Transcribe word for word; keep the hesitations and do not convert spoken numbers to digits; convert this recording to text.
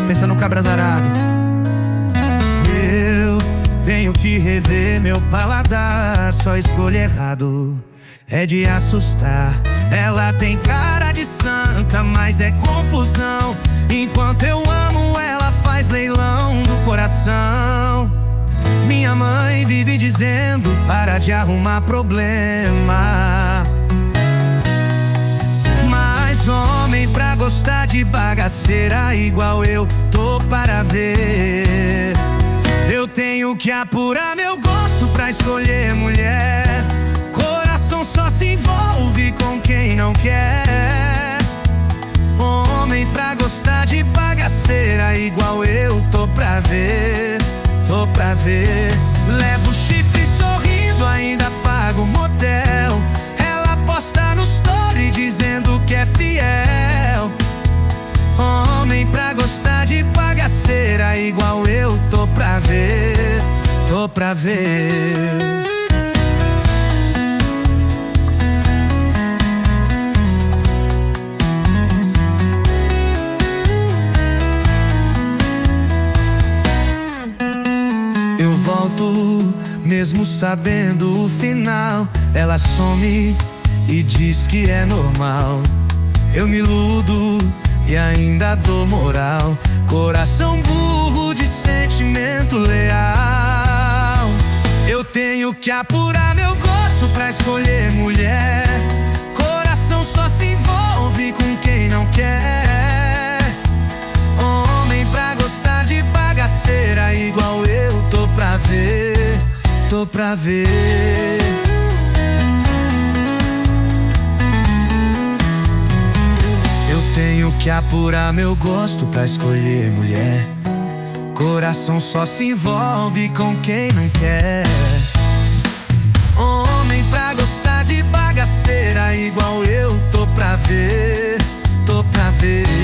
pensa no cabra azarado. Eu tenho que rever meu paladar, só escolha errado é de assustar. Ela tem cara de santa, mas é confusão. Enquanto eu amo, ela faz leilão do coração. Minha mãe vive dizendo, para de arrumar problema. Mas homem pra gostar de bagaceira igual eu, tô para ver. Eu tenho que apurar meu gosto pra escolher mulher. Coração só se envolve com quem não quer. Homem pra gostar de bagaceira igual eu, tô pra ver, tô pra ver. Levo chifre sorrindo, ainda pago motel. Ela posta no story dizendo que é fiel. Homem pra gostar de bagaceira igual eu, tô pra ver, tô pra ver. Eu volto, mesmo sabendo o final. Ela some e diz que é normal. Eu me iludo e ainda dou moral. Coração burro de sentimento leal. Eu tenho que apurar meu gosto pra escolher mulher. Coração só se envolve com quem não quer. Homem pra gostar de bagaceira igual eu, tô pra ver, tô pra ver. Eu tenho que apurar meu gosto pra escolher mulher. Coração só se envolve com quem não quer. Homem pra gostar de bagaceira igual eu, tô pra ver, tô pra ver.